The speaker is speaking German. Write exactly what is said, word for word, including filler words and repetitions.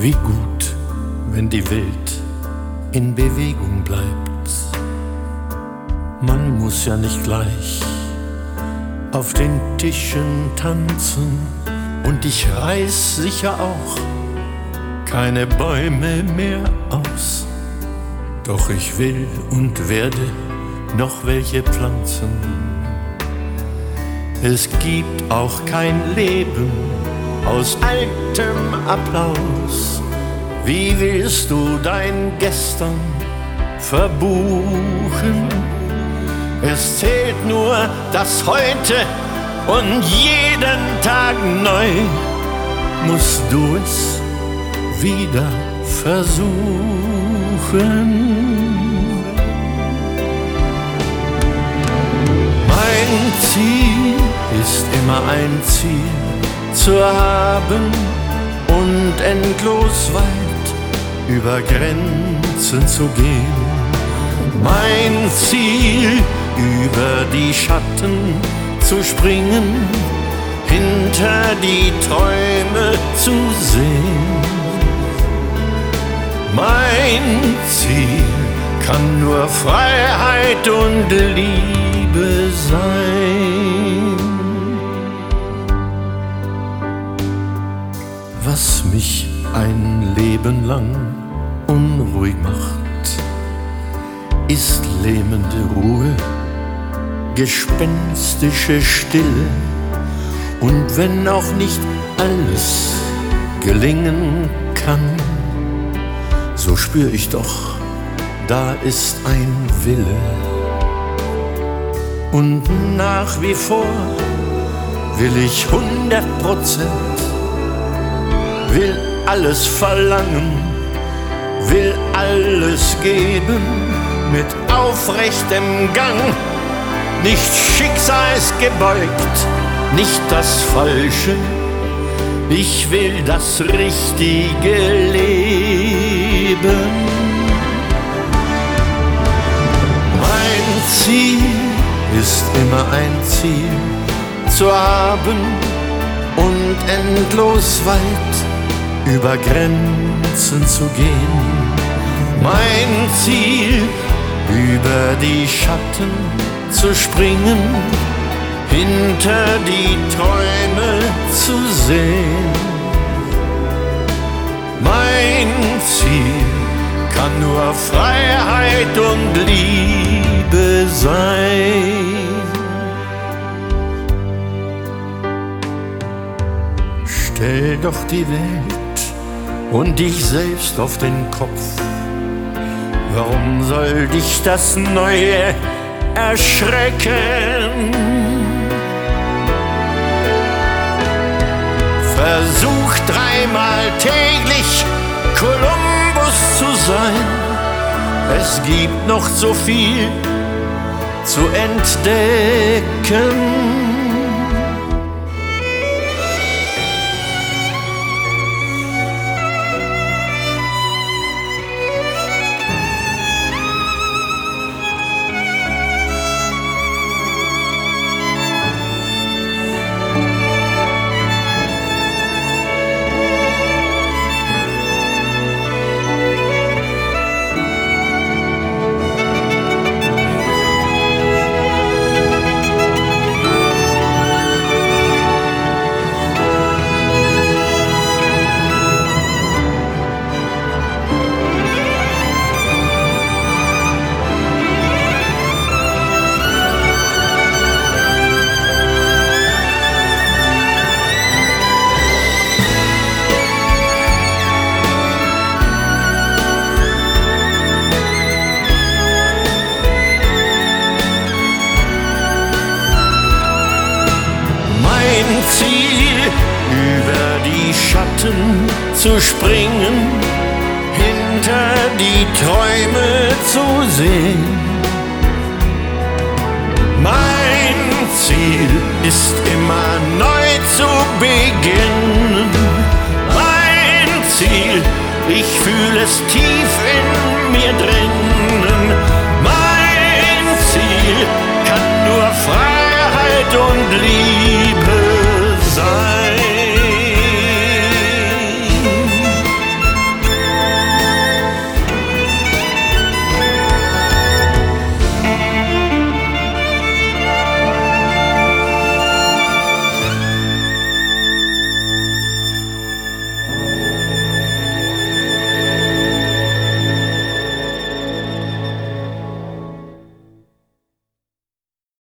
Wie gut, wenn die Welt in Bewegung bleibt. Man muss ja nicht gleich auf den Tischen tanzen, und ich reiß sicher auch keine Bäume mehr aus. Doch ich will und werde noch welche pflanzen. Es gibt auch kein Leben aus altem Applaus. Wie willst du dein Gestern verbuchen? Es zählt nur das Heute, und jeden Tag neu musst du es wieder versuchen. Mein Ziel ist immer ein Ziel zu haben und endlos weit über Grenzen zu gehen. Mein Ziel, über die Schatten zu springen, hinter die Träume zu sehen. Mein Ziel kann nur Freiheit und Liebe sein. Was mich ein Leben lang unruhig macht, ist lähmende Ruhe, gespenstische Stille. Und wenn auch nicht alles gelingen kann, so spür ich doch, da ist ein Wille. Und nach wie vor will ich hundert Prozent, will alles verlangen, will alles geben, mit aufrechtem Gang, nicht schicksalsgebeugt, nicht das Falsche, ich will das richtige Leben. Mein Ziel ist immer ein Ziel zu haben und endlos weit über Grenzen zu gehen. Mein Ziel, über die Schatten zu springen, hinter die Träume zu sehen. Mein Ziel kann nur Freiheit und Liebe sein. Stell doch die Welt und dich selbst auf den Kopf. Warum soll dich das Neue erschrecken? Versuch dreimal täglich Kolumbus zu sein. Es gibt noch so viel zu entdecken. Mein Ziel, über die Schatten zu springen, hinter die Träume zu sehen. Mein Ziel ist immer neu zu beginnen. Mein Ziel, ich fühle es tief in mir drinnen. Mein Ziel kann nur Freiheit und Liebe